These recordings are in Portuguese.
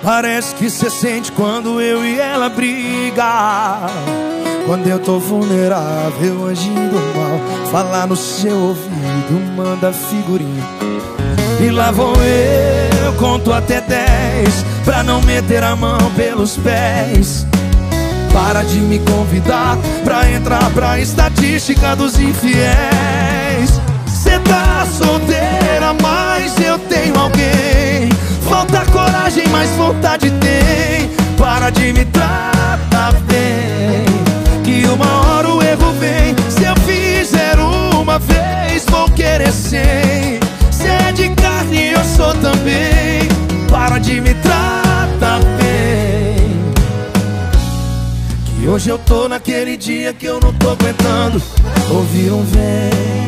Parece que cê sente quando eu e ela briga. Quando eu tô vulnerável, agindo mal, fala no seu ouvido, manda figurinha. E lá vou eu, conto até 10 pra não meter a mão pelos pés. Para de me convidar pra entrar pra estatística dos infiéis. Cê tá solteira, mas eu tenho alguém. Falta coragem, mas vontade tem. Para de me tratar bem, que uma hora o erro vem. Se eu fizer uma vez, vou querer 100. Cê é de carne, eu sou também. Para de me tratar bem, que hoje eu tô naquele dia que eu não tô aguentando ouvir um vem.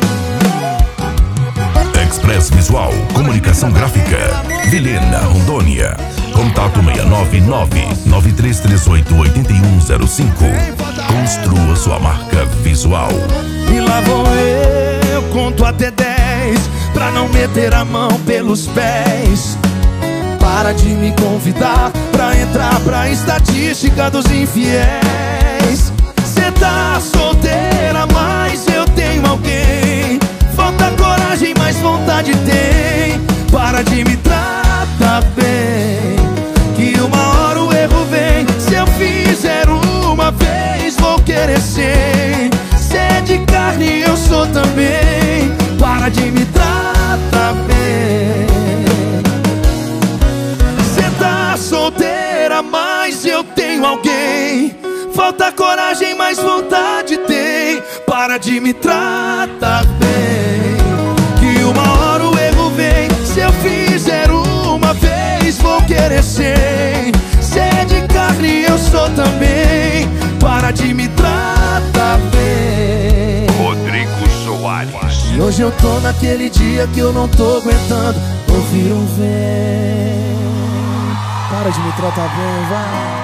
Express Visual, comunicação gráfica, Vilhena, Rondônia. Contato 699-9338-8105. Construa sua marca visual. E lá vou eu, conto até 10 pra não meter a mão pelos pés. Para de me convidar pra entrar pra estatística dos infiéis. Cê tá solteira, mas eu tenho alguém. Falta coragem, mas vontade tem. Para de me tratar bem, que uma hora o erro vem. Se eu fizer uma vez, vou querer 100. Cê é de carne, eu sou também. Para de me tratar bem. Cê tá solteira, mas eu tenho alguém. Falta coragem, mas vontade tem. Para de me tratar bem, que uma hora o erro vem. Se eu fizer uma vez, vou querer 100. Cê é de carne, eu sou também. Para de me tratar bem. Rodrigo Soares. E hoje eu tô naquele dia que eu não tô aguentando ouvir um vem. Para de me tratar bem, vai.